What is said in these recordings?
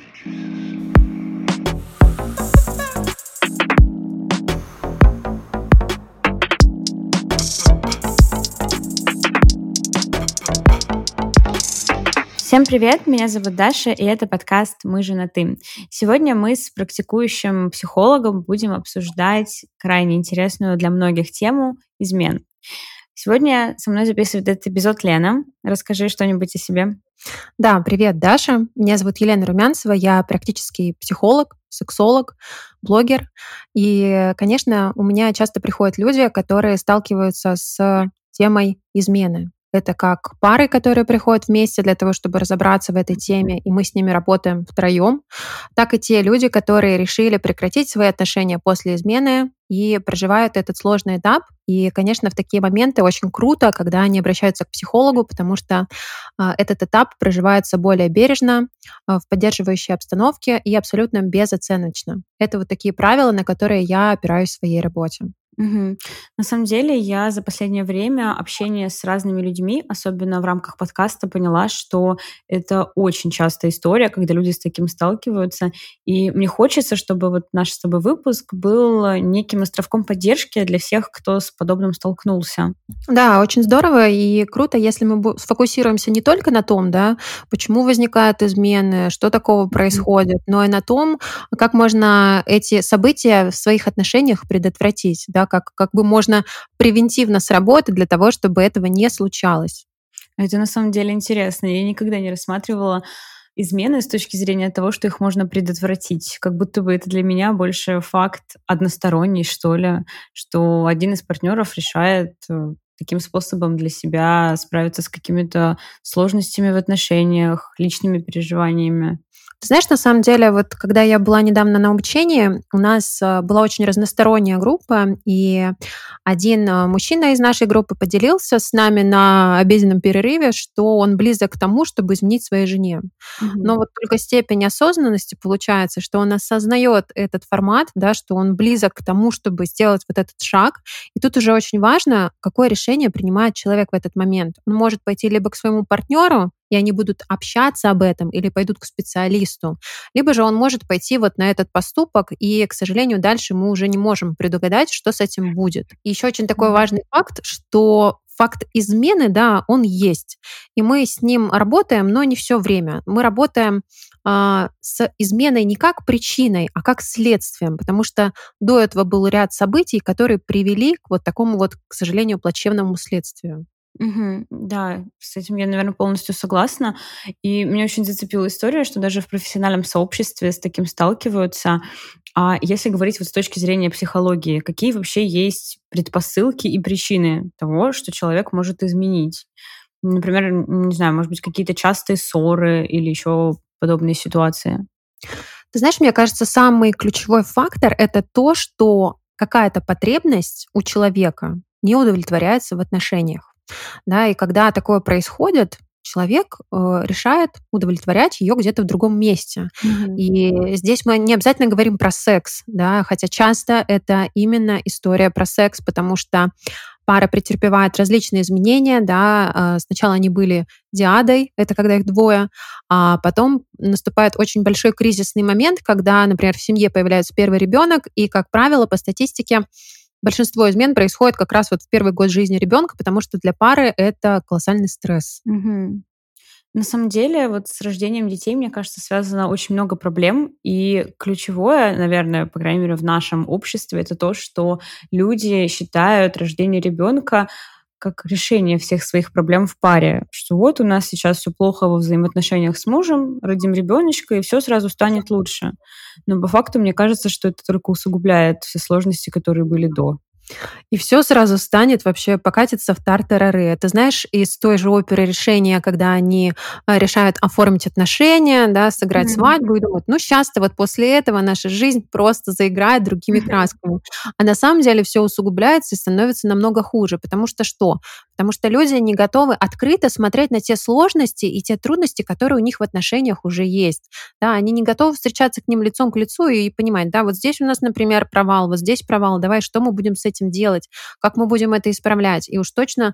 Всем привет, меня зовут Даша, и это подкаст «Мы женаты». Сегодня мы с практикующим психологом будем обсуждать крайне интересную для многих тему измен. Сегодня со мной записывает этот эпизод Лена. Расскажи что-нибудь о себе. Да, привет, Даша. Меня зовут Елена Румянцева, я практический психолог, сексолог, блогер. И, конечно, у меня часто приходят люди, которые сталкиваются с темой измены. Это как пары, которые приходят вместе для того, чтобы разобраться в этой теме, и мы с ними работаем втроем, так и те люди, которые решили прекратить свои отношения после измены и проживают этот сложный этап. И, конечно, в такие моменты очень круто, когда они обращаются к психологу, потому что этот этап проживается более бережно, в поддерживающей обстановке и абсолютно безоценочно. Это вот такие правила, на которые я опираюсь в своей работе. Мгм. На самом деле, я за последнее время общение с разными людьми, особенно в рамках подкаста, поняла, что это очень частая история, когда люди с таким сталкиваются. И мне хочется, чтобы вот наш с тобой выпуск был неким островком поддержки для всех, кто с подобным столкнулся. Да, очень здорово и круто, если мы сфокусируемся не только на том, да, почему возникают измены, что такого происходит, но и на том, как можно эти события в своих отношениях предотвратить, да, как бы можно превентивно сработать для того, чтобы этого не случалось. Это на самом деле интересно. Я никогда не рассматривала измены с точки зрения того, что их можно предотвратить. Как будто бы это для меня больше факт односторонний, что ли, что один из партнеров решает таким способом для себя справиться с какими-то сложностями в отношениях, личными переживаниями. Ты знаешь, на самом деле, вот когда я была недавно на обучении, у нас была очень разносторонняя группа, и один мужчина из нашей группы поделился с нами на обеденном перерыве, что он близок к тому, чтобы изменить своей жене. Но вот только степень осознанности получается, что он осознает этот формат, да, что он близок к тому, чтобы сделать вот этот шаг. И тут уже очень важно, какое решение принимает человек в этот момент. Он может пойти либо к своему партнеру, и они будут общаться об этом или пойдут к специалисту. Либо же он может пойти вот на этот поступок, и, к сожалению, дальше мы уже не можем предугадать, что с этим будет. И еще очень такой важный факт, что факт измены, да, он есть. И мы с ним работаем, но не все время. Мы работаем с изменой не как причиной, а как следствием, потому что до этого был ряд событий, которые привели к вот такому вот, к сожалению, плачевному следствию. Да, с этим я, наверное, полностью согласна. И меня очень зацепила история, что даже в профессиональном сообществе с таким сталкиваются. А если говорить вот с точки зрения психологии, какие вообще есть предпосылки и причины того, что человек может изменить? Например, не знаю, может быть, какие-то частые ссоры или еще подобные ситуации? Ты знаешь, мне кажется, самый ключевой фактор — это то, что какая-то потребность у человека не удовлетворяется в отношениях. Да, и когда такое происходит, человек решает удовлетворять ее где-то в другом месте. Мгм. И здесь мы не обязательно говорим про секс, да, хотя часто это именно история про секс, потому что пара претерпевает различные изменения, да, сначала они были диадой, это когда их двое, а потом наступает очень большой кризисный момент, когда, например, в семье появляется первый ребенок, и, как правило, по статистике большинство измен происходит как раз вот в первый год жизни ребенка, потому что для пары это колоссальный стресс. Мгм. На самом деле, вот с рождением детей, мне кажется, связано очень много проблем. И ключевое, наверное, по крайней мере, в нашем обществе, это то, что люди считают рождение ребенка как решение всех своих проблем в паре. Что вот у нас сейчас все плохо во взаимоотношениях с мужем, родим ребеночка, и все сразу станет лучше. Но по факту мне кажется, что это только усугубляет все сложности, которые были до. И все сразу станет вообще, покатится в тартарары. Это, знаешь, из той же оперы «Решение», когда они решают оформить отношения, да, сыграть Мгм. свадьбу и думают, ну, сейчас-то вот после этого наша жизнь просто заиграет другими красками. А на самом деле все усугубляется и становится намного хуже. Потому что что? Потому что люди не готовы открыто смотреть на те сложности и те трудности, которые у них в отношениях уже есть. Да, они не готовы встречаться к ним лицом к лицу и понимать, да, вот здесь у нас, например, провал, вот здесь провал, давай, что мы будем с этим делать, как мы будем это исправлять. И уж точно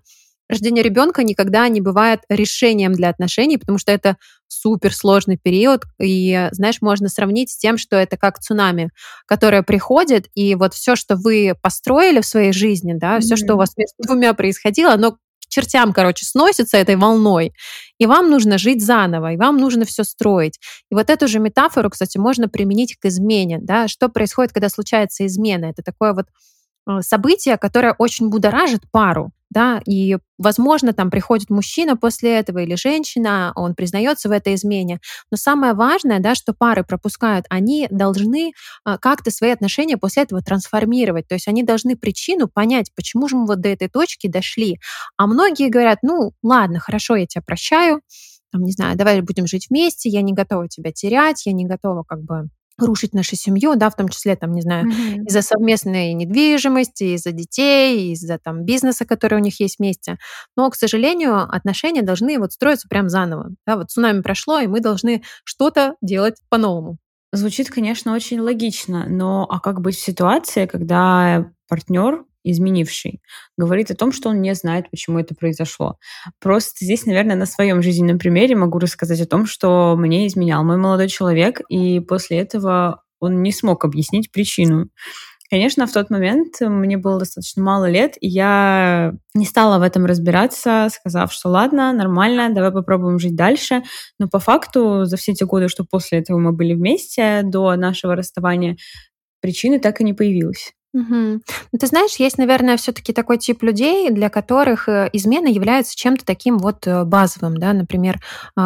Рождение ребенка никогда не бывает решением для отношений, потому что это суперсложный период. И, знаешь, можно сравнить с тем, что это как цунами, которое приходит, и вот все, что вы построили в своей жизни, да, все, что у Мгм. вас между двумя происходило, оно к чертям, короче, сносится этой волной, и вам нужно жить заново, и вам нужно все строить. И вот эту же метафору, кстати, можно применить к измене, да, что происходит, когда случается измена. Это такое вот событие, которое очень будоражит пару, да, и, возможно, там приходит мужчина после этого или женщина, он признается в этой измене. Но самое важное, да, что пары пропускают, они должны как-то свои отношения после этого трансформировать. То есть они должны причину понять, почему же мы вот до этой точки дошли. А многие говорят, ну, ладно, хорошо, я тебя прощаю, там, не знаю, давай будем жить вместе, я не готова тебя терять, я не готова как бы рушить нашу семью, да, в том числе, там, не знаю, Мгм. из-за совместной недвижимости, из-за детей, из-за там бизнеса, который у них есть вместе. Но, к сожалению, отношения должны вот строиться прям заново. Да, вот цунами прошло, и мы должны что-то делать по-новому. Звучит, конечно, очень логично, но а как быть в ситуации, когда партнер, изменивший, говорит о том, что он не знает, почему это произошло? Просто здесь, наверное, на своем жизненном примере могу рассказать о том, что мне изменял мой молодой человек, и после этого он не смог объяснить причину. Конечно, в тот момент мне было достаточно мало лет, и я не стала в этом разбираться, сказав, что ладно, нормально, давай попробуем жить дальше. Но по факту за все те годы, что после этого мы были вместе, до нашего расставания, причины так и не появилась. Мгм. Ну, ты знаешь, есть, наверное, все-таки такой тип людей, для которых измена является чем-то таким вот базовым, да, например,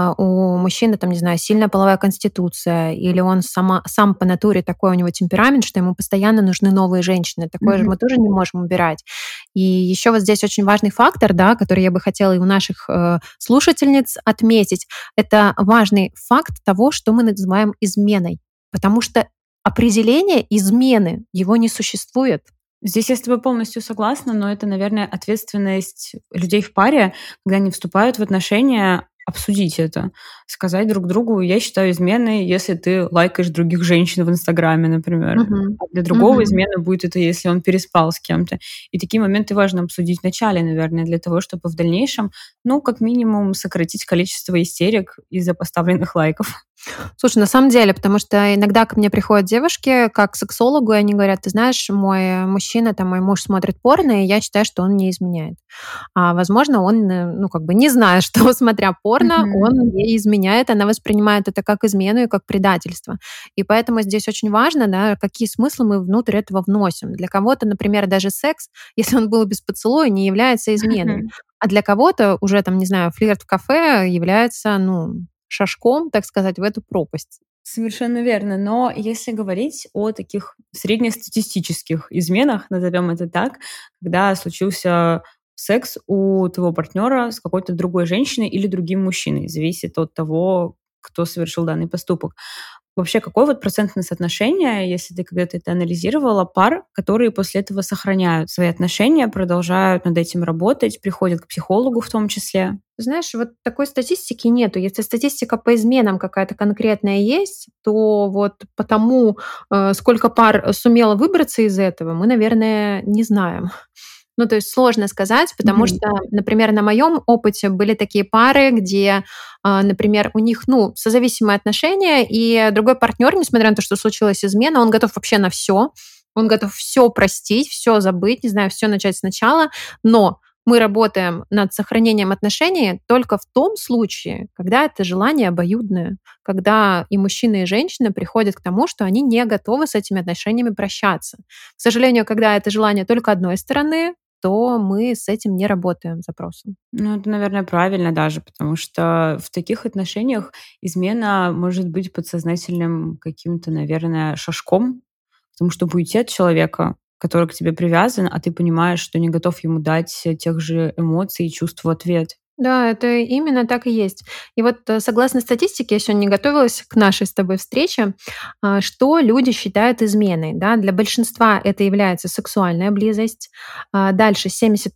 у мужчины, там, не знаю, сильная половая конституция, или он сам по натуре такой, у него темперамент, что ему постоянно нужны новые женщины. Такое же Мгм. мы тоже не можем убирать. И еще вот здесь очень важный фактор, да, который я бы хотела и у наших слушательниц отметить, это важный факт того, что мы называем изменой. Потому что определение измены, его не существует. Здесь я с тобой полностью согласна, но это, наверное, ответственность людей в паре, когда они вступают в отношения, обсудить это, сказать друг другу: я считаю изменой, если ты лайкаешь других женщин в Инстаграме, например. Мгм. А для другого Мгм. измена будет это, если он переспал с кем-то. И такие моменты важно обсудить в начале, наверное, для того, чтобы в дальнейшем, ну, как минимум, сократить количество истерик из-за поставленных лайков. Слушай, на самом деле, потому что иногда ко мне приходят девушки как к сексологу, и они говорят: ты знаешь, мой мужчина, там, мой муж смотрит порно, и я считаю, что он мне изменяет. А возможно, он, ну, как бы не зная, что, смотря порно, Мгм. он ей изменяет, она воспринимает это как измену и как предательство. И поэтому здесь очень важно, да, какие смыслы мы внутрь этого вносим. Для кого-то, например, даже секс, если он был без поцелуя, не является изменой. Мгм. А для кого-то уже, там, не знаю, флирт в кафе является, ну, шажком, так сказать, в эту пропасть. Совершенно верно. Но если говорить о таких среднестатистических изменах, назовем это так, когда случился секс у твоего партнера с какой-то другой женщиной или другим мужчиной, зависит от того, кто совершил данный поступок. Вообще, какое вот процентное соотношение, если ты когда-то это анализировала, пар, которые после этого сохраняют свои отношения, продолжают над этим работать, приходят к психологу в том числе? Знаешь, вот такой статистики нету. Если статистика по изменам какая-то конкретная есть, то вот потому, сколько пар сумело выбраться из этого, мы, наверное, не знаем. Ну, то есть сложно сказать, потому Мгм. что, например, на моем опыте были такие пары, где, например, у них, ну, созависимые отношения, и другой партнер, несмотря на то, что случилась измена, он готов вообще на все, он готов все простить, все забыть, не знаю, все начать сначала, но мы работаем над сохранением отношений только в том случае, когда это желание обоюдное, когда и мужчина, и женщина приходят к тому, что они не готовы с этими отношениями прощаться. К сожалению, когда это желание только одной стороны, то мы с этим не работаем запросом. Ну, это, наверное, правильно даже, потому что в таких отношениях измена может быть подсознательным каким-то, наверное, шажком, потому что уйти от человека, который к тебе привязан, а ты понимаешь, что не готов ему дать тех же эмоций и чувств в ответ. Да, это именно так и есть. И вот согласно статистике, я сегодня готовилась к нашей с тобой встрече, что люди считают изменой. Да? Для большинства это является сексуальная близость. Дальше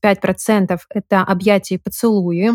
75% это объятия и поцелуи,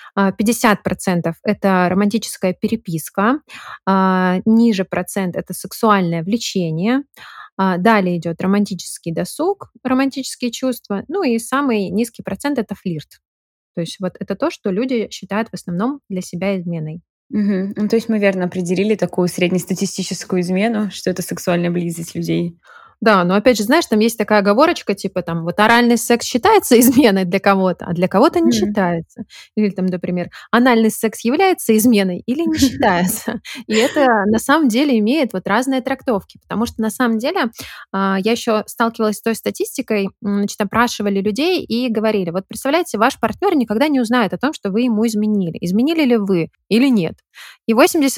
50% это романтическая переписка, ниже процент это сексуальное влечение, далее идет романтический досуг, романтические чувства, ну и самый низкий процент это флирт. То есть вот это то, что люди считают в основном для себя изменой. Мгм. Ну, то есть мы верно определили такую среднестатистическую измену, что это сексуальная близость людей. Да, но опять же, знаешь, там есть такая оговорочка, типа там вот оральный секс считается изменой для кого-то, а для кого-то не Мгм. считается. Или там, например, анальный секс является изменой или не считается. И это на самом деле имеет вот разные трактовки, потому что на самом деле я еще сталкивалась с той статистикой, значит, опрашивали людей и говорили, вот представляете, ваш партнер никогда не узнает о том, что вы ему изменили. Изменили ли вы или нет? И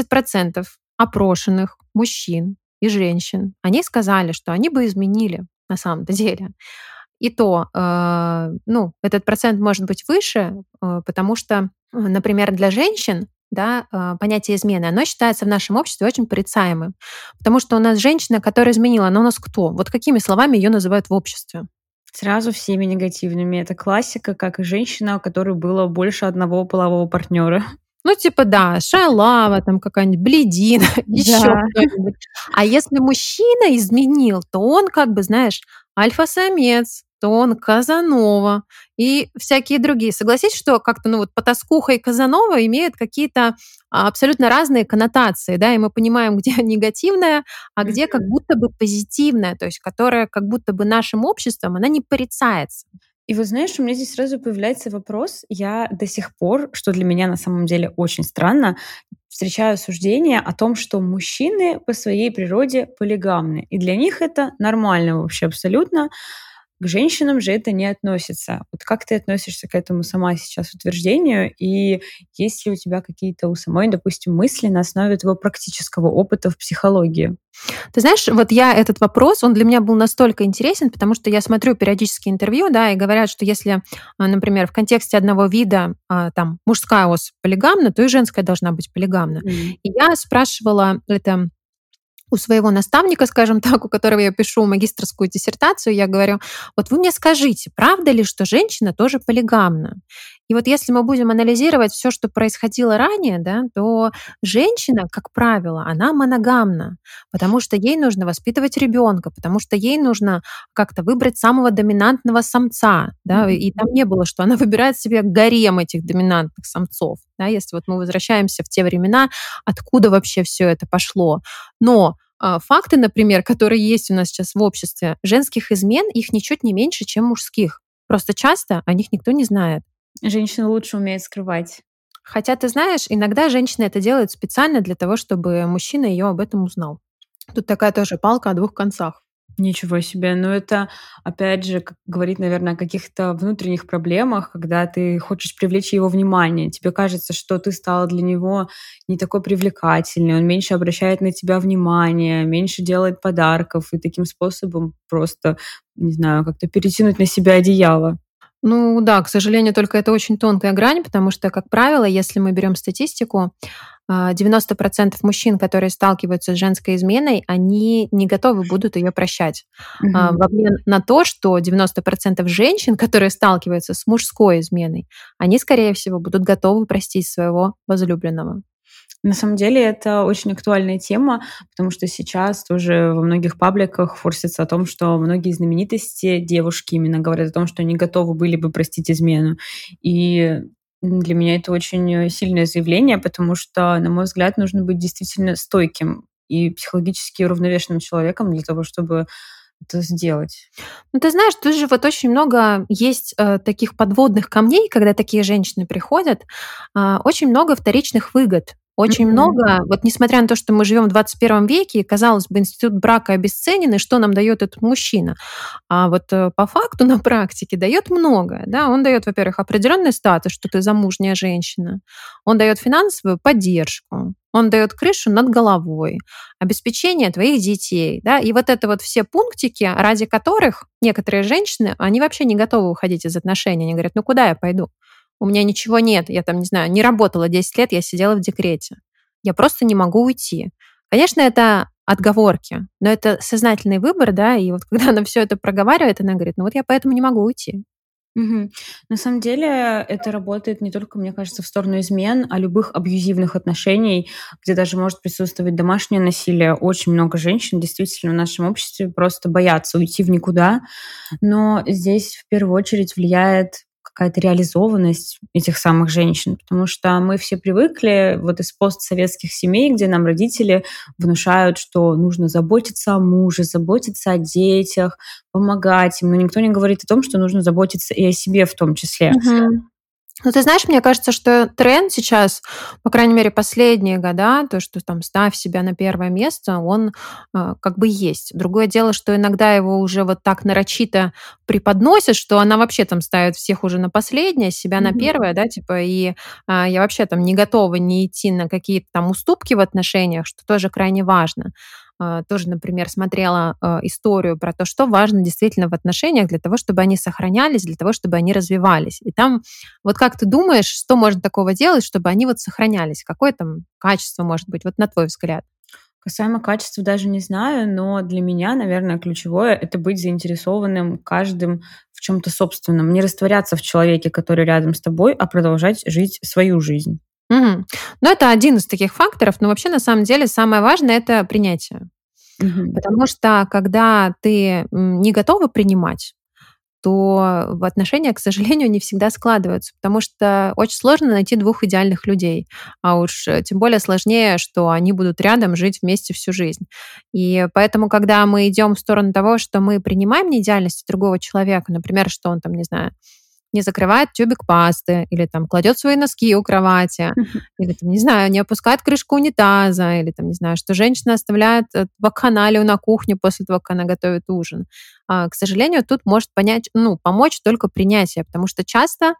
80% опрошенных мужчин и женщин, они сказали, что они бы изменили на самом-то деле. И то, ну, этот процент может быть выше, потому что, например, для женщин, да, понятие измены, оно считается в нашем обществе очень порицаемым. Потому что у нас женщина, которая изменила, она у нас кто? Вот какими словами ее называют в обществе? Сразу всеми негативными. Это классика, как и женщина, у которой было больше одного полового партнера. Ну, типа, да, шалава, там какая-нибудь блядина, еще Да. кто-нибудь. А если мужчина изменил, то он, как бы, знаешь, альфа-самец, то он Казанова и всякие другие. Согласись, что как-то, ну вот, потаскуха и Казанова имеют какие-то абсолютно разные коннотации, да, и мы понимаем, где негативное, а где как Мгм. будто бы позитивное, то есть которое как будто бы нашим обществом, она не порицается. И вот знаешь, у меня здесь сразу появляется вопрос. Я до сих пор, что для меня на самом деле очень странно, встречаю суждения о том, что мужчины по своей природе полигамны. И для них это нормально вообще абсолютно. К женщинам же это не относится. Вот как ты относишься к этому сама сейчас утверждению? И есть ли у тебя какие-то у самой, допустим, мысли на основе твоего практического опыта в психологии? Ты знаешь, вот я этот вопрос, он для меня был настолько интересен, потому что я смотрю периодически интервью, да, и говорят, что если, например, в контексте одного вида там мужская особь полигамна, то и женская должна быть полигамна. Мгм. И я спрашивала это у своего наставника, скажем так, у которого я пишу магистерскую диссертацию, я говорю, вот вы мне скажите, правда ли, что женщина тоже полигамна? И вот если мы будем анализировать все, что происходило ранее, да, то женщина, как правило, она моногамна, потому что ей нужно воспитывать ребенка, потому что ей нужно как-то выбрать самого доминантного самца, да, Мгм. и там не было, что она выбирает себе гарем этих доминантных самцов, да, если вот мы возвращаемся в те времена, откуда вообще все это пошло. Но факты, например, которые есть у нас сейчас в обществе, женских измен, их ничуть не меньше, чем мужских. Просто часто о них никто не знает. Женщина лучше умеет скрывать. Хотя, ты знаешь, иногда женщина это делает специально для того, чтобы мужчина ее об этом узнал. Тут такая тоже палка о двух концах. Ничего себе. Но это, опять же, как говорит, наверное, о каких-то внутренних проблемах, когда ты хочешь привлечь его внимание. Тебе кажется, что ты стала для него не такой привлекательной, он меньше обращает на тебя внимание, меньше делает подарков, и таким способом просто, не знаю, как-то перетянуть на себя одеяло. Ну да, к сожалению, только это очень тонкая грань, потому что, как правило, если мы берем статистику, 90% мужчин, которые сталкиваются с женской изменой, они не готовы будут ее прощать. В Мгм. обмен на то, что 90% женщин, которые сталкиваются с мужской изменой, они, скорее всего, будут готовы простить своего возлюбленного. На самом деле это очень актуальная тема, потому что сейчас тоже во многих пабликах форсится о том, что многие знаменитости, девушки именно говорят о том, что они готовы были бы простить измену. И для меня это очень сильное заявление, потому что, на мой взгляд, нужно быть действительно стойким и психологически уравновешенным человеком для того, чтобы это сделать. Ну, ты знаешь, тут же вот очень много есть таких подводных камней, когда такие женщины приходят, очень много вторичных выгод. Очень Мгм. много, вот несмотря на то, что мы живем в 21 веке, и, казалось бы, институт брака обесценен, и что нам дает этот мужчина? А вот по факту на практике дает многое. Да? Он дает, во-первых, определенный статус, что ты замужняя женщина. Он дает финансовую поддержку. Он дает крышу над головой, обеспечение твоих детей. Да? И вот это вот все пунктики, ради которых некоторые женщины, они вообще не готовы уходить из отношений. Они говорят, ну куда я пойду? У меня ничего нет, я там, не знаю, не работала 10 лет, я сидела в декрете. Я просто не могу уйти. Конечно, это отговорки, но это сознательный выбор, да, и вот когда она все это проговаривает, она говорит, ну вот я поэтому не могу уйти. Мгм. На самом деле это работает не только, мне кажется, в сторону измен, а любых абьюзивных отношений, где даже может присутствовать домашнее насилие. Очень много женщин действительно в нашем обществе просто боятся уйти в никуда. Но здесь в первую очередь влияет какая-то реализованность этих самых женщин, потому что мы все привыкли вот из постсоветских семей, где нам родители внушают, что нужно заботиться о муже, заботиться о детях, помогать им, но никто не говорит о том, что нужно заботиться и о себе в том числе. Мгм. Ну, ты знаешь, мне кажется, что тренд сейчас, по крайней мере, последние года, то, что там ставь себя на первое место, он как бы есть. Другое дело, что иногда его уже вот так нарочито преподносят, что она вообще там ставит всех уже на последнее, себя на Мгм. первое, да, типа, и я вообще там не готова не идти на какие-то там уступки в отношениях, что тоже крайне важно. Тоже, например, смотрела историю про то, что важно действительно в отношениях для того, чтобы они сохранялись, для того, чтобы они развивались. И там вот как ты думаешь, что можно такого делать, чтобы они вот сохранялись? Какое там качество может быть, вот на твой взгляд? Касаемо качества даже не знаю, но для меня, наверное, ключевое — это быть заинтересованным каждым в чем то собственном. Не растворяться в человеке, который рядом с тобой, а продолжать жить свою жизнь. Мгм. Ну, это один из таких факторов, но вообще на самом деле самое важное это принятие. Мгм. Потому что когда ты не готова принимать, то в отношениях, к сожалению, не всегда складываются, потому что очень сложно найти двух идеальных людей, а уж тем более сложнее, что они будут рядом жить вместе всю жизнь. И поэтому, когда мы идем в сторону того, что мы принимаем неидеальность другого человека, например, что он там, не знаю, не закрывает тюбик пасты, или там кладет свои носки у кровати, или там, не знаю, не опускает крышку унитаза, или там, не знаю, что женщина оставляет вакханалию на кухне после того, как она готовит ужин. К сожалению, тут может помочь только принятие, потому что часто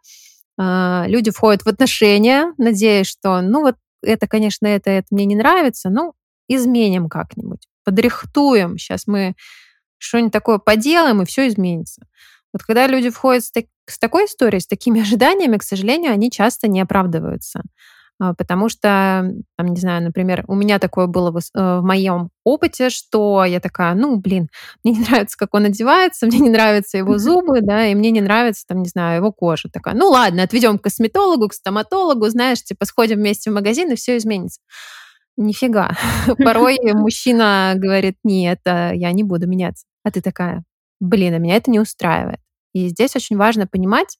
люди входят в отношения, надеясь, что, ну вот это, конечно, это мне не нравится, ну, изменим как-нибудь, подрихтуем, сейчас мы что-нибудь такое поделаем, и все изменится. Вот когда люди входят с такой историей, с такими ожиданиями, к сожалению, они часто не оправдываются. Потому что, там, не знаю, например, у меня такое было в моем опыте, что я такая, ну, блин, мне не нравится, как он одевается, мне не нравятся его зубы, да, и мне не нравится, там, не знаю, его кожа. Такая, ну, ладно, отведем к косметологу, к стоматологу, знаешь, типа, сходим вместе в магазин, и все изменится. Нифига. Порой мужчина говорит, нет, я не буду меняться. А ты такая, блин, а меня это не устраивает. И здесь очень важно понимать,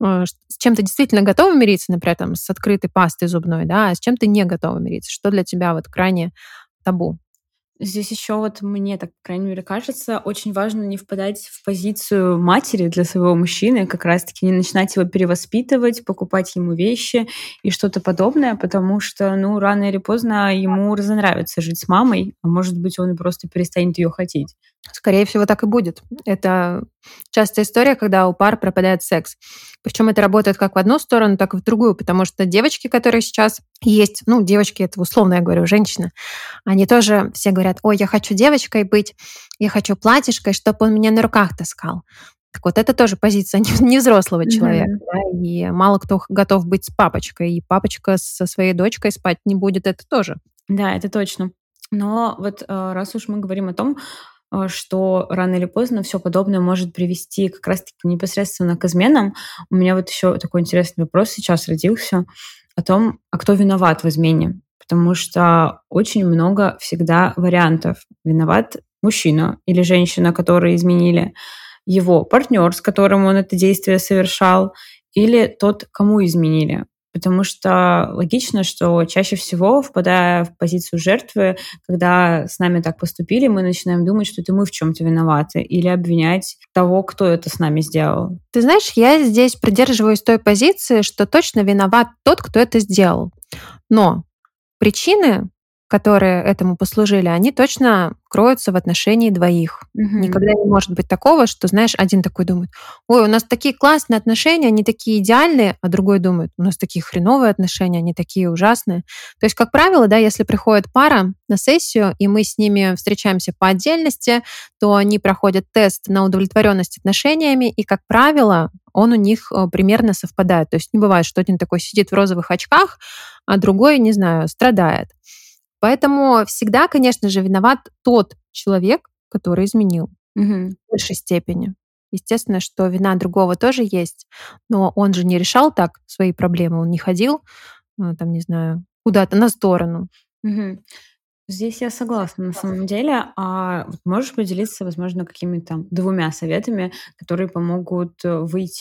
с чем ты действительно готова мириться, например, там, с открытой пастой зубной, да, а с чем ты не готова мириться, что для тебя вот крайне табу. Здесь еще вот мне так, по крайней мере, кажется, очень важно не впадать в позицию матери для своего мужчины, как раз-таки не начинать его перевоспитывать, покупать ему вещи и что-то подобное, потому что, ну, рано или поздно ему разонравится жить с мамой, а может быть, он и просто перестанет ее хотеть. Скорее всего, так и будет. Это частая история, когда у пар пропадает секс. Причем это работает как в одну сторону, так и в другую, потому что девочки, которые сейчас есть, ну, девочки, это условно я говорю, женщины, они тоже все говорят, ой, я хочу девочкой быть, я хочу платьишкой, чтобы он меня на руках таскал. Так вот, это тоже позиция не взрослого человека, Мгм. да, и мало кто готов быть с папочкой, и папочка со своей дочкой спать не будет, это тоже. Да, это точно. Но вот раз уж мы говорим о том, что рано или поздно все подобное может привести как раз-таки непосредственно к изменам, у меня вот еще такой интересный вопрос сейчас родился о том, а кто виноват в измене? Потому что очень много всегда вариантов. Виноват мужчина или женщина, которые изменили, его партнер, с которым он это действие совершал, или тот, кому изменили. Потому что логично, что чаще всего, впадая в позицию жертвы, когда с нами так поступили, мы начинаем думать, что это мы в чем-то виноваты, или обвинять того, кто это с нами сделал. Ты знаешь, я здесь придерживаюсь той позиции, что точно виноват тот, кто это сделал. Но причины, которые этому послужили, они точно кроются в отношении двоих. Мгм. Никогда не может быть такого, что, знаешь, один такой думает, ой, у нас такие классные отношения, они такие идеальные, а другой думает, у нас такие хреновые отношения, они такие ужасные. То есть, как правило, да, если приходит пара на сессию, и мы с ними встречаемся по отдельности, то они проходят тест на удовлетворенность отношениями, и, как правило, он у них примерно совпадает. То есть не бывает, что один такой сидит в розовых очках, а другой, не знаю, страдает. Поэтому всегда, конечно же, виноват тот человек, который изменил Мгм. в большей степени. Естественно, что вина другого тоже есть, но он же не решал так свои проблемы, он не ходил, там, не знаю, куда-то на сторону. Мгм. Здесь я согласна на самом деле. А вот можешь поделиться, возможно, какими-то двумя советами, которые помогут выйти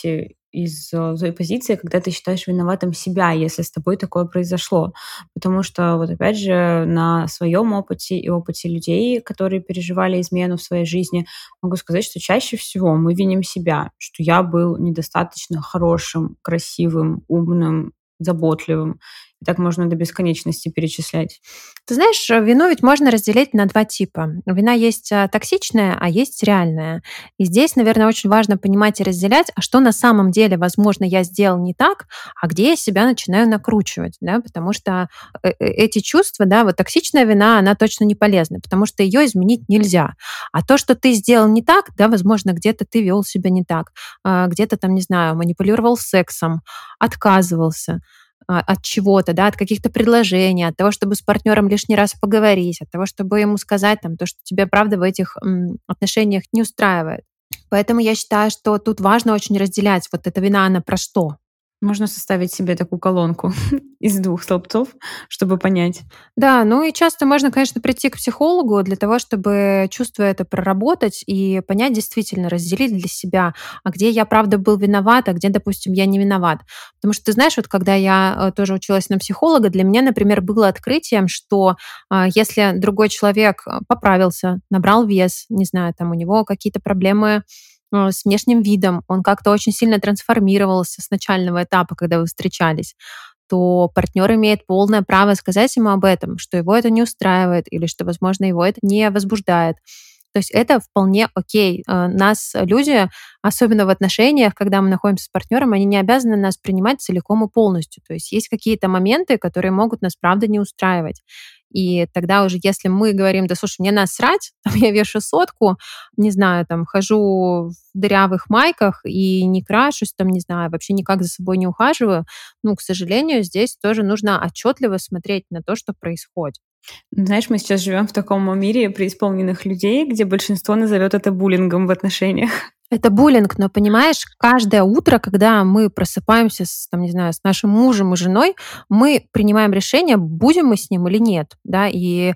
из той позиции, когда ты считаешь виноватым себя, если с тобой такое произошло. Потому что, вот опять же, на своем опыте и опыте людей, которые переживали измену в своей жизни, могу сказать, что чаще всего мы виним себя, что я был недостаточно хорошим, красивым, умным, заботливым. И так можно до бесконечности перечислять. Ты знаешь, вину ведь можно разделить на два типа. Вина есть токсичная, а есть реальная. И здесь, наверное, очень важно понимать и разделять, а что на самом деле, возможно, я сделал не так, а где я себя начинаю накручивать, да, потому что эти чувства, да, вот токсичная вина, она точно не полезна, потому что ее изменить нельзя. А то, что ты сделал не так, да, возможно, где-то ты вел себя не так, где-то там, не знаю, манипулировал сексом, отказывался, от чего-то, да, от каких-то предложений, от того, чтобы с партнером лишний раз поговорить, от того, чтобы ему сказать там то, что тебя правда в этих отношениях не устраивает. Поэтому я считаю, что тут важно очень разделять вот эта вина, она про что. Можно составить себе такую колонку из двух столбцов, чтобы понять. Да, ну и часто можно, конечно, прийти к психологу для того, чтобы чувство это проработать и понять действительно, разделить для себя, а где я правда был виноват, а где, допустим, я не виноват. Потому что, ты знаешь, вот когда я тоже училась на психолога, для меня, например, было открытием, что если другой человек поправился, набрал вес, не знаю, там у него какие-то проблемы с внешним видом, он как-то очень сильно трансформировался с начального этапа, когда вы встречались, то партнер имеет полное право сказать ему об этом, что его это не устраивает или что, возможно, его это не возбуждает. То есть это вполне окей. Нас люди, особенно в отношениях, когда мы находимся с партнером, они не обязаны нас принимать целиком и полностью. То есть есть какие-то моменты, которые могут нас, правда, не устраивать. И тогда уже, если мы говорим, да слушай, мне насрать, там, я вешу сотку, не знаю, там, хожу в дырявых майках и не крашусь, там, не знаю, вообще никак за собой не ухаживаю, ну, к сожалению, здесь тоже нужно отчетливо смотреть на то, что происходит. Знаешь, мы сейчас живем в таком мире преисполненных людей, где большинство назовет это буллингом в отношениях. Это буллинг, но понимаешь, каждое утро, когда мы просыпаемся с, там, не знаю, с нашим мужем и женой, мы принимаем решение, будем мы с ним или нет, да, и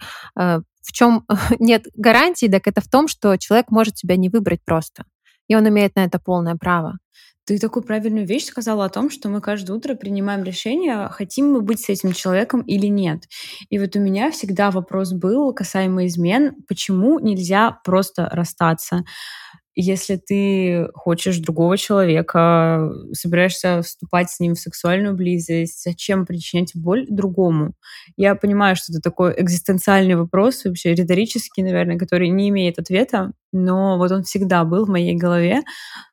в чем нет гарантии, так это в том, что человек может тебя не выбрать просто, и он имеет на это полное право. Ты такую правильную вещь сказала о том, что мы каждое утро принимаем решение, хотим мы быть с этим человеком или нет. И вот у меня всегда вопрос был касаемо измен, почему нельзя просто расстаться? Если ты хочешь другого человека, собираешься вступать с ним в сексуальную близость, зачем причинять боль другому? Я понимаю, что это такой экзистенциальный вопрос, вообще риторический, наверное, который не имеет ответа, но вот он всегда был в моей голове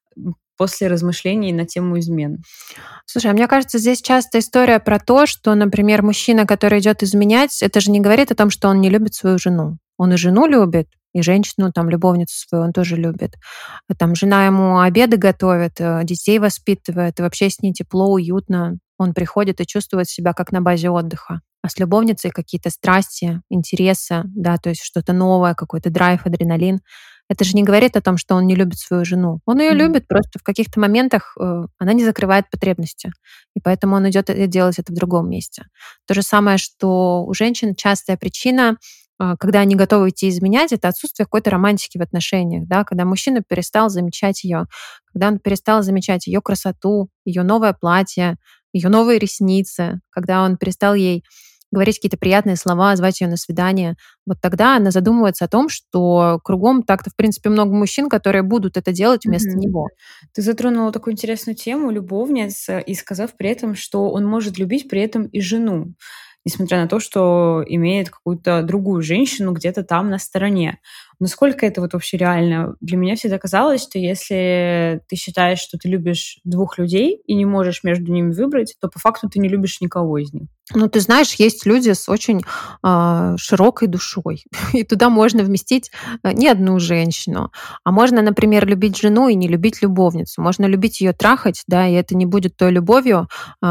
после размышлений на тему измен. Слушай, а мне кажется, здесь часто история про то, что, например, мужчина, который идет изменять, это же не говорит о том, что он не любит свою жену. Он и жену любит, и женщину, там, любовницу свою он тоже любит. Там жена ему обеды готовит, детей воспитывает, и вообще с ней тепло, уютно. Он приходит и чувствует себя как на базе отдыха. А с любовницей какие-то страсти, интересы, да, то есть что-то новое, какой-то драйв, адреналин. Это же не говорит о том, что он не любит свою жену. Он ее Мгм. любит, просто в каких-то моментах она не закрывает потребности. И поэтому он идет делать это в другом месте. То же самое, что у женщин частая причина, когда они готовы идти изменять, это отсутствие какой-то романтики в отношениях, да, когда мужчина перестал замечать ее, когда он перестал замечать ее красоту, ее новое платье, ее новые ресницы, когда он перестал ей говорить какие-то приятные слова, звать ее на свидание, вот тогда она задумывается о том, что кругом так-то, в принципе, много мужчин, которые будут это делать вместо Мгм. него. Ты затронула такую интересную тему любовниц, и сказав при этом, что он может любить при этом и жену, несмотря на то, что имеет какую-то другую женщину где-то там на стороне. Насколько это вот вообще реально? Для меня всегда казалось, что если ты считаешь, что ты любишь двух людей и не можешь между ними выбрать, то по факту ты не любишь никого из них. Ну, ты знаешь, есть люди с очень широкой душой, и туда можно вместить не одну женщину, а можно, например, любить жену и не любить любовницу. Можно любить ее трахать, да, и это не будет той любовью,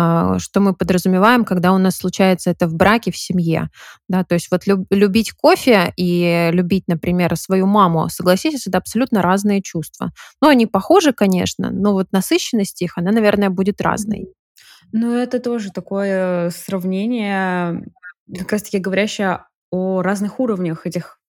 что мы подразумеваем, когда у нас случается это в браке, в семье. Да, то есть вот любить кофе и любить, например, свою маму, согласитесь, это абсолютно разные чувства. Ну, они похожи, конечно, но вот насыщенность их, она, наверное, будет разной. Ну, это тоже такое сравнение, как раз таки говорящее о разных уровнях этих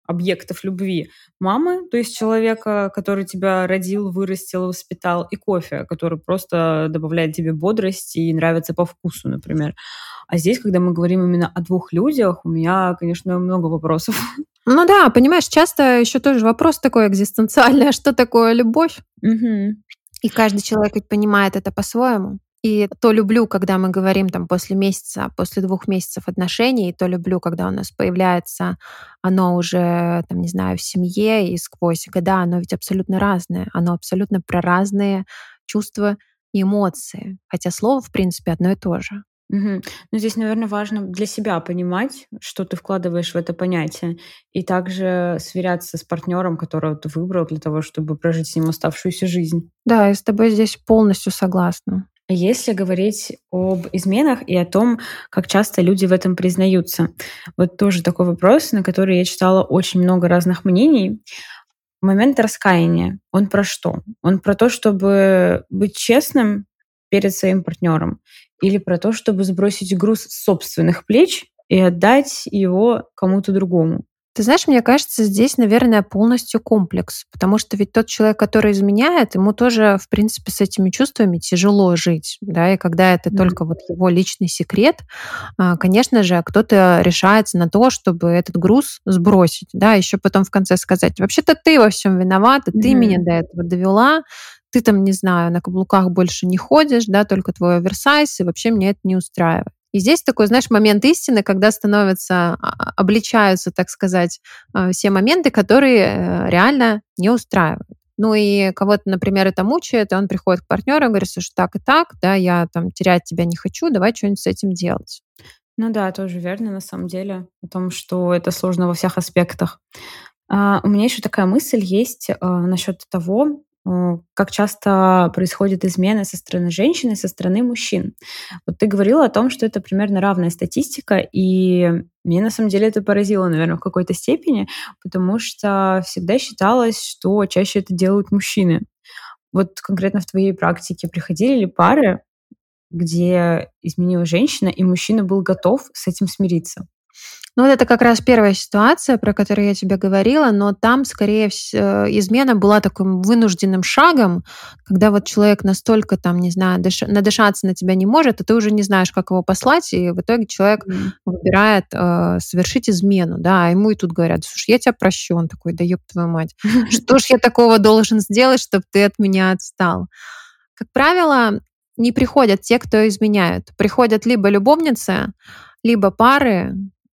объектов любви. Мамы, то есть человека, который тебя родил, вырастил, воспитал, и кофе, который просто добавляет тебе бодрости и нравится по вкусу, например. А здесь, когда мы говорим именно о двух людях, у меня, конечно, много вопросов. Ну да, понимаешь, часто еще тоже вопрос такой экзистенциальный, а что такое любовь? Мгм. И каждый человек ведь понимает это по-своему. И то люблю, когда мы говорим там после месяца, после 2 месяцев отношений, и то люблю, когда у нас появляется оно уже, там, не знаю, в семье и сквозь года, оно ведь абсолютно разное. Оно абсолютно про разные чувства и эмоции. Хотя слово, в принципе, одно и то же. Мгм. Ну, здесь, наверное, важно для себя понимать, что ты вкладываешь в это понятие, и также сверяться с партнером, которого ты выбрал для того, чтобы прожить с ним оставшуюся жизнь. Да, я с тобой здесь полностью согласна. Если говорить об изменах и о том, как часто люди в этом признаются, вот тоже такой вопрос, на который я читала очень много разных мнений. Момент раскаяния, он про что? Он про то, чтобы быть честным перед своим партнером, или про то, чтобы сбросить груз с собственных плеч и отдать его кому-то другому? Ты знаешь, мне кажется, здесь, наверное, полностью комплекс, потому что ведь тот человек, который изменяет, ему тоже, в принципе, с этими чувствами тяжело жить, да, и когда это Мгм. только вот его личный секрет, конечно же, кто-то решается на то, чтобы этот груз сбросить, да, еще потом в конце сказать, вообще-то ты во всем виновата, ты меня Мгм. до этого довела, ты там, не знаю, на каблуках больше не ходишь, да, только твой оверсайз, и вообще меня это не устраивает. И здесь такой, знаешь, момент истины, когда становятся, обличаются, так сказать, все моменты, которые реально не устраивают. Ну и кого-то, например, это мучает, и он приходит к партнеру и говорит, слушай, так и так, да, я там терять тебя не хочу, давай что-нибудь с этим делать. Ну да, тоже верно, на самом деле, о том, что это сложно во всех аспектах. У меня еще такая мысль есть насчет того, как часто происходят измены со стороны женщин и со стороны мужчин. Вот ты говорила о том, что это примерно равная статистика, и мне на самом деле это поразило, наверное, в какой-то степени, потому что всегда считалось, что чаще это делают мужчины. Вот конкретно в твоей практике приходили ли пары, где изменила женщина, и мужчина был готов с этим смириться? Ну, вот это как раз первая ситуация, про которую я тебе говорила, но там, скорее всего, измена была таким вынужденным шагом, когда вот человек настолько там, не знаю, надышаться на тебя не может, а ты уже не знаешь, как его послать, и в итоге человек Мгм. выбирает совершить измену, да, а ему и тут говорят, слушай, я тебя прощу, он такой, да ёб твою мать, что ж я такого должен сделать, чтобы ты от меня отстал? Как правило, не приходят те, кто изменяют. Приходят либо любовницы, либо пары,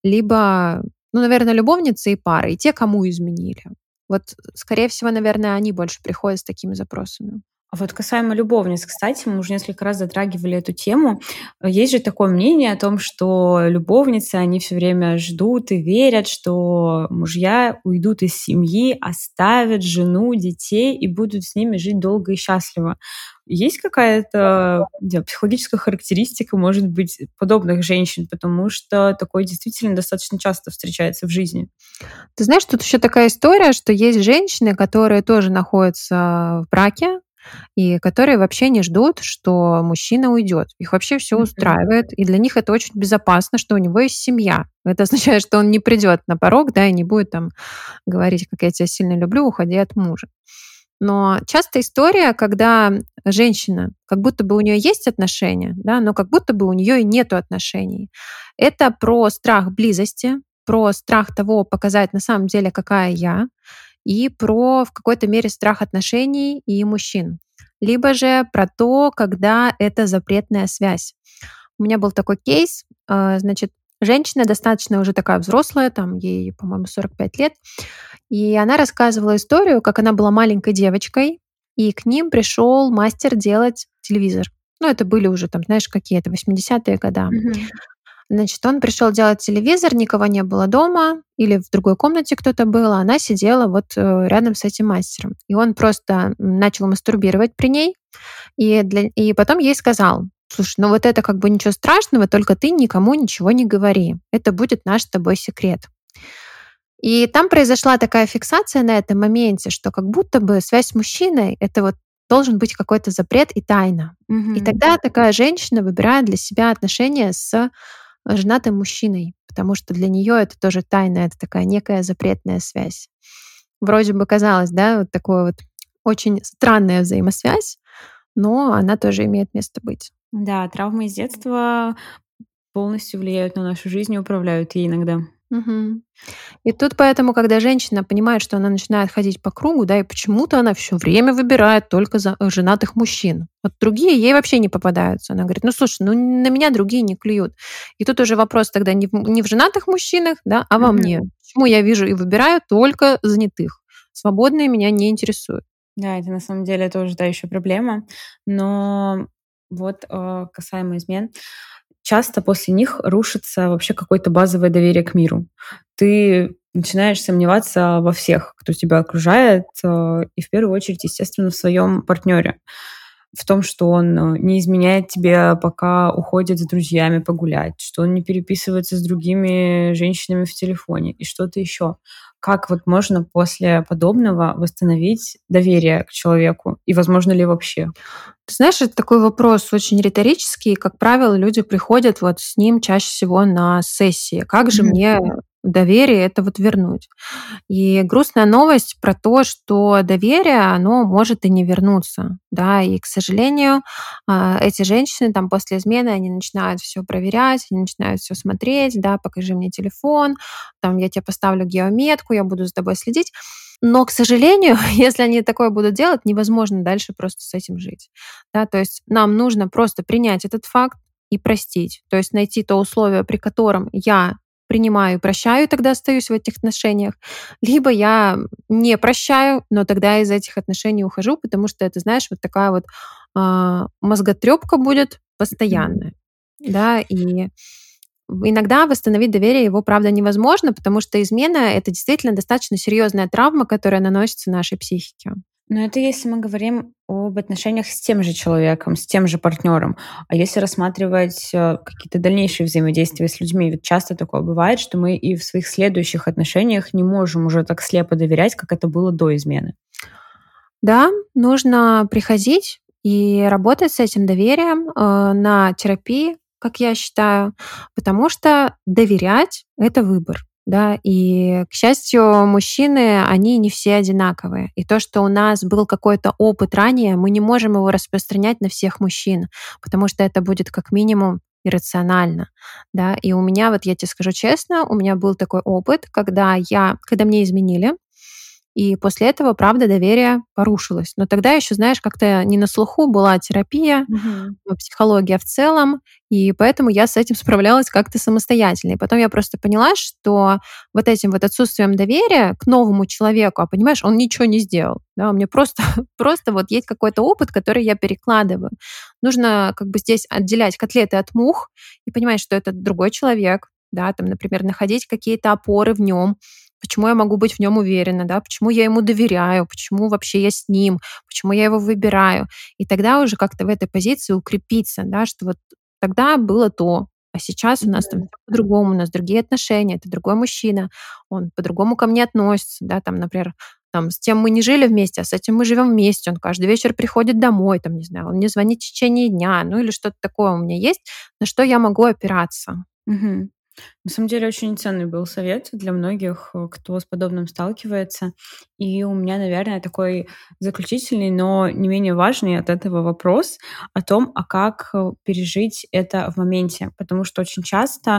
либо, ну, наверное, любовницы и пары, и те, кому изменили. Вот, скорее всего, наверное, они больше приходят с такими запросами. А вот касаемо любовниц, кстати, мы уже несколько раз затрагивали эту тему. Есть же такое мнение о том, что любовницы, они все время ждут и верят, что мужья уйдут из семьи, оставят жену, детей и будут с ними жить долго и счастливо. Есть какая-то, не знаю, психологическая характеристика, может быть, подобных женщин, потому что такое действительно достаточно часто встречается в жизни. Ты знаешь, тут еще такая история, что есть женщины, которые тоже находятся в браке, и которые вообще не ждут, что мужчина уйдет. Их вообще все Мгм. устраивает, и для них это очень безопасно, что у него есть семья. Это означает, что он не придет на порог, да, и не будет там говорить, как я тебя сильно люблю, уходи от мужа. Но часто история, когда женщина, как будто бы у нее есть отношения, да, но как будто бы у нее и нету отношений. Это про страх близости, про страх того показать на самом деле, какая я, и про в какой-то мере страх отношений и мужчин. Либо же про то, когда это запретная связь. У меня был такой кейс, значит, женщина достаточно уже такая взрослая, там ей, по-моему, 45 лет, и она рассказывала историю, как она была маленькой девочкой, и к ним пришел мастер делать телевизор. Ну, это были уже там, знаешь, какие-то 80-е годы. Мгм. Значит, он пришел делать телевизор, никого не было дома, или в другой комнате кто-то был, а она сидела вот рядом с этим мастером. И он просто начал мастурбировать при ней, и потом ей сказал, слушай, ну вот это как бы ничего страшного, только ты никому ничего не говори. Это будет наш с тобой секрет. И там произошла такая фиксация на этом моменте, что как будто бы связь с мужчиной — это вот должен быть какой-то запрет и тайна. И Мгм. тогда такая женщина выбирает для себя отношения с женатым мужчиной, потому что для нее это тоже тайна, это такая некая запретная связь. Вроде бы казалось, да, вот такое вот очень странная взаимосвязь, но она тоже имеет место быть. Да, травмы из детства полностью влияют на нашу жизнь и управляют ей иногда. Мгм. И тут поэтому, когда женщина понимает, что она начинает ходить по кругу, да, и почему-то она все время выбирает только женатых мужчин. Вот другие ей вообще не попадаются. Она говорит: ну слушай, ну на меня другие не клюют. И тут уже вопрос тогда не в женатых мужчинах, да, а во мне. Мгм. Почему я вижу и выбираю только занятых? Свободные меня не интересуют. Да, это на самом деле тоже, да, еще проблема. Но вот, касаемо измен, часто после них рушится вообще какое-то базовое доверие к миру. Ты начинаешь сомневаться во всех, кто тебя окружает, и в первую очередь, естественно, в своем партнере. В том, что он не изменяет тебе, пока уходит с друзьями погулять, что он не переписывается с другими женщинами в телефоне и что-то еще. Как вот можно после подобного восстановить доверие к человеку? И возможно ли вообще? Ты знаешь, это такой вопрос очень риторический. Как правило, люди приходят вот с ним чаще всего на сессии. Как же Мгм. мне доверие это вот вернуть? И грустная новость про то, что доверие, оно может и не вернуться, да, и, к сожалению, эти женщины там после измены, они начинают все проверять, они начинают все смотреть, да, покажи мне телефон, там я тебе поставлю геометку, я буду за тобой следить. Но, к сожалению, если они такое будут делать, невозможно дальше просто с этим жить. Да, то есть нам нужно просто принять этот факт и простить. То есть найти то условие, при котором я принимаю и прощаю, и тогда остаюсь в этих отношениях. Либо я не прощаю, но тогда из этих отношений ухожу, потому что это, знаешь, вот такая вот мозготрепка будет Мгм. постоянная. Да, и иногда восстановить доверие его, правда, невозможно, потому что измена — это действительно достаточно серьезная травма, которая наносится нашей психике. Но это если мы говорим об отношениях с тем же человеком, с тем же партнером. А если рассматривать какие-то дальнейшие взаимодействия с людьми, ведь часто такое бывает, что мы и в своих следующих отношениях не можем уже так слепо доверять, как это было до измены. Да, нужно приходить и работать с этим доверием на терапии, как я считаю, потому что доверять — это выбор. Да, и, к счастью, мужчины, они не все одинаковые. И то, что у нас был какой-то опыт ранее, мы не можем его распространять на всех мужчин, потому что это будет как минимум иррационально. Да. И у меня, вот я тебе скажу честно, у меня был такой опыт, когда мне изменили, и после этого, правда, доверие порушилось. Но тогда еще, знаешь, как-то не на слуху была терапия, Мгм. психология в целом, и поэтому я с этим справлялась как-то самостоятельно. И потом я просто поняла, что вот этим вот отсутствием доверия к новому человеку, а понимаешь, он ничего не сделал. Да, у меня просто, просто вот есть какой-то опыт, который я перекладываю. Нужно как бы здесь отделять котлеты от мух и понимать, что это другой человек, да, там, например, находить какие-то опоры в нем, почему я могу быть в нем уверена, да, почему я ему доверяю, почему вообще я с ним, почему я его выбираю. И тогда уже как-то в этой позиции укрепиться, да, что вот тогда было то, а сейчас у нас там Мгм. всё по-другому, у нас другие отношения, это другой мужчина, он по-другому ко мне относится, да, там, например, там, с тем мы не жили вместе, а с этим мы живем вместе, он каждый вечер приходит домой, там, не знаю, он мне звонит в течение дня, ну или что-то такое у меня есть, на что я могу опираться. Мгм. На самом деле очень ценный был совет для многих, кто с подобным сталкивается. И у меня, наверное, такой заключительный, но не менее важный от этого вопрос о том, а как пережить это в моменте. Потому что очень часто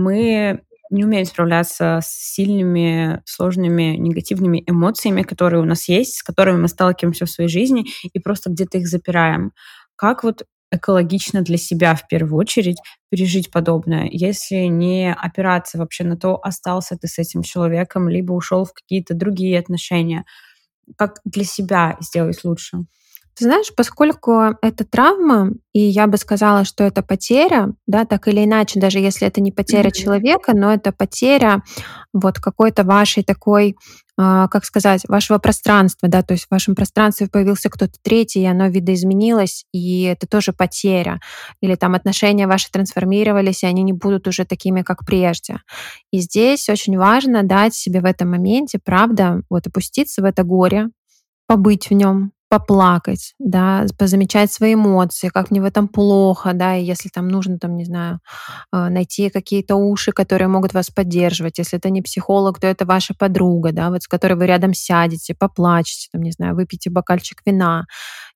мы не умеем справляться с сильными, сложными, негативными эмоциями, которые у нас есть, с которыми мы сталкиваемся в своей жизни, и просто где-то их запираем. Как вот экологично для себя в первую очередь пережить подобное, если не опираться вообще на то, остался ты с этим человеком, либо ушел в какие-то другие отношения. Как для себя сделать лучше? Ты знаешь, поскольку это травма, и я бы сказала, что это потеря, да, так или иначе, даже если это не потеря Мгм. человека, но это потеря вот какой-то вашей такой, как сказать, вашего пространства, да, то есть в вашем пространстве появился кто-то третий, и оно видоизменилось, и это тоже потеря. Или там отношения ваши трансформировались, и они не будут уже такими, как прежде. И здесь очень важно дать себе в этом моменте, правда, вот опуститься в это горе, побыть в нем, поплакать, да, позамечать свои эмоции, как мне в этом плохо, да, и если там нужно, там, не знаю, найти какие-то уши, которые могут вас поддерживать. Если это не психолог, то это ваша подруга, да, вот с которой вы рядом сядете, поплачете, там, не знаю, выпьете бокальчик вина,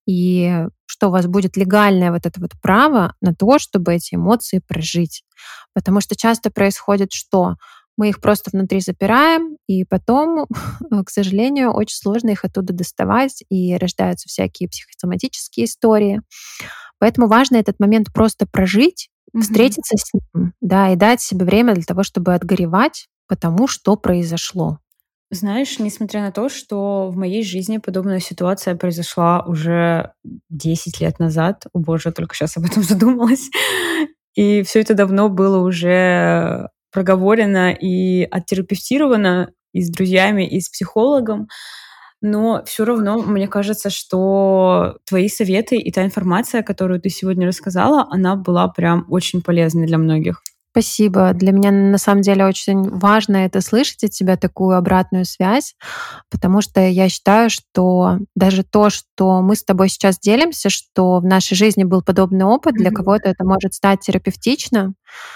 и что у вас будет легальное вот это вот право на то, чтобы эти эмоции прожить. Потому что часто происходит что? Мы их просто внутри запираем, и потом, к сожалению, очень сложно их оттуда доставать, и рождаются всякие психосоматические истории. Поэтому важно этот момент просто прожить, Мгм. встретиться с ним, да, и дать себе время для того, чтобы отгоревать по тому, что произошло. Знаешь, несмотря на то, что в моей жизни подобная ситуация произошла уже 10 лет назад, о боже, только сейчас об этом задумалась, и все это давно было уже проговорено и оттерапевтировано и с друзьями, и с психологом, но все равно мне кажется, что твои советы и та информация, которую ты сегодня рассказала, она была прям очень полезной для многих. Спасибо. Для меня на самом деле очень важно это слышать от тебя, такую обратную связь, потому что я считаю, что даже то, что мы с тобой сейчас делимся, что в нашей жизни был подобный опыт, для Мгм. кого-то это может стать терапевтично,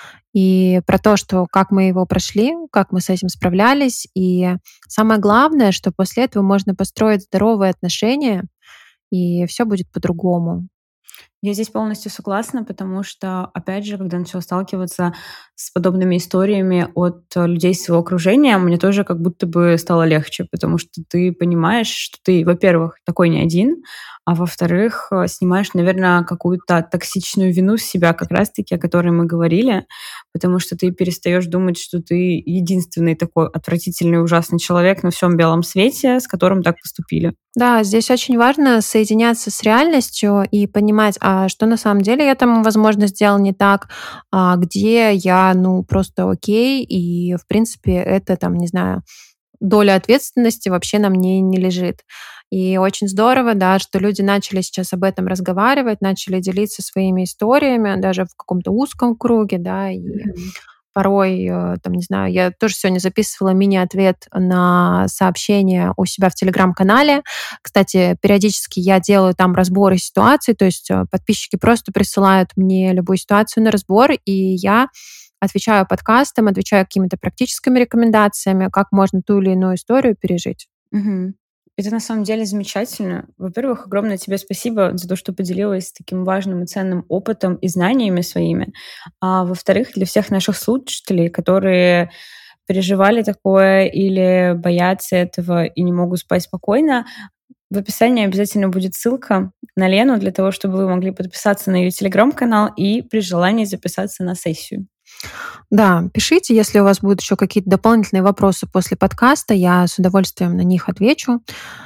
и про то, что как мы его прошли, как мы с этим справлялись. И самое главное, что после этого можно построить здоровые отношения, и все будет по-другому. Я здесь полностью согласна, потому что, опять же, когда начала сталкиваться с подобными историями от людей из своего окружения, мне тоже как будто бы стало легче, потому что ты понимаешь, что ты, во-первых, такой не один, а во-вторых, снимаешь, наверное, какую-то токсичную вину с себя, как раз-таки, о которой мы говорили, потому что ты перестаешь думать, что ты единственный такой отвратительный, ужасный человек на всем белом свете, с которым так поступили. Да, здесь очень важно соединяться с реальностью и понимать, а что на самом деле я там, возможно, сделал не так, а где я, ну, просто окей, и, в принципе, это там, не знаю, доля ответственности вообще на мне не лежит. И очень здорово, да, что люди начали сейчас об этом разговаривать, начали делиться своими историями, даже в каком-то узком круге, да, и Мгм. порой, там, не знаю, я тоже сегодня записывала мини-ответ на сообщение у себя в телеграм-канале. Кстати, периодически я делаю там разборы ситуаций, то есть подписчики просто присылают мне любую ситуацию на разбор, и я отвечаю подкастом, отвечаю какими-то практическими рекомендациями, как можно ту или иную историю пережить. Мгм. Это на самом деле замечательно. Во-первых, огромное тебе спасибо за то, что поделилась таким важным и ценным опытом и знаниями своими. А во-вторых, для всех наших слушателей, которые переживали такое или боятся этого и не могут спать спокойно, в описании обязательно будет ссылка на Лену для того, чтобы вы могли подписаться на ее телеграм-канал и при желании записаться на сессию. Да, пишите, если у вас будут еще какие-то дополнительные вопросы после подкаста, я с удовольствием на них отвечу.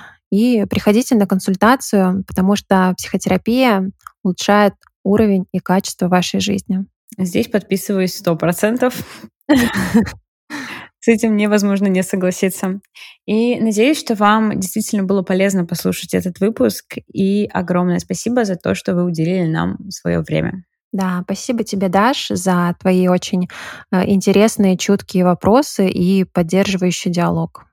И приходите на консультацию, потому что психотерапия улучшает уровень и качество вашей жизни. Здесь подписываюсь 100%. С этим невозможно не согласиться. И надеюсь, что вам действительно было полезно послушать этот выпуск. И огромное спасибо за то, что вы уделили нам свое время. Да, спасибо тебе, Даш, за твои очень интересные, чуткие вопросы и поддерживающий диалог.